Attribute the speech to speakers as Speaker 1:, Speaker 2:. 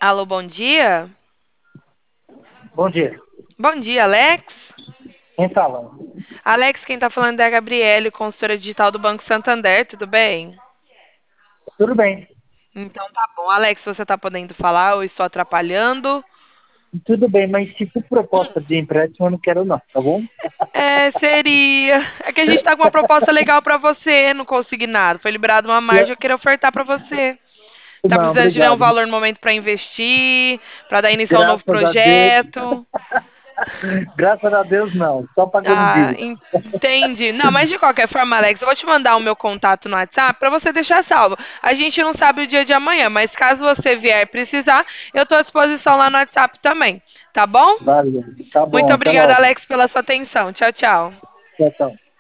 Speaker 1: Alô, bom dia?
Speaker 2: Bom dia.
Speaker 1: Bom dia, Alex.
Speaker 2: Quem fala?
Speaker 1: Alex, quem tá falando é a Gabriele, consultora digital do Banco Santander, tudo bem?
Speaker 2: Tudo bem.
Speaker 1: Então tá bom. Alex, você tá podendo falar? Eu estou atrapalhando?
Speaker 2: Tudo bem, mas se for proposta de empréstimo, eu não quero não, tá bom?
Speaker 1: É, seria. É que a gente tá com uma proposta legal pra você no consignado. Foi liberada uma margem, eu queria ofertar pra você. Tá
Speaker 2: Não,
Speaker 1: precisando de nenhum
Speaker 2: obrigado.
Speaker 1: valor no momento pra investir, pra dar início a um novo
Speaker 2: Graças a Deus.
Speaker 1: projeto?
Speaker 2: Graças a Deus, não. Só pagando
Speaker 1: Ah,
Speaker 2: dívida.
Speaker 1: entendi. Não, mas de qualquer forma, Alex, eu vou te mandar o meu contato no WhatsApp para você deixar salvo. A gente não sabe o dia de amanhã, mas caso você vier precisar, eu estou à disposição lá no WhatsApp também, tá bom?
Speaker 2: Valeu. Tá
Speaker 1: Muito
Speaker 2: bom. Até
Speaker 1: obrigada,
Speaker 2: logo.
Speaker 1: Alex, pela sua atenção. Tchau, tchau.
Speaker 2: Tchau, tchau.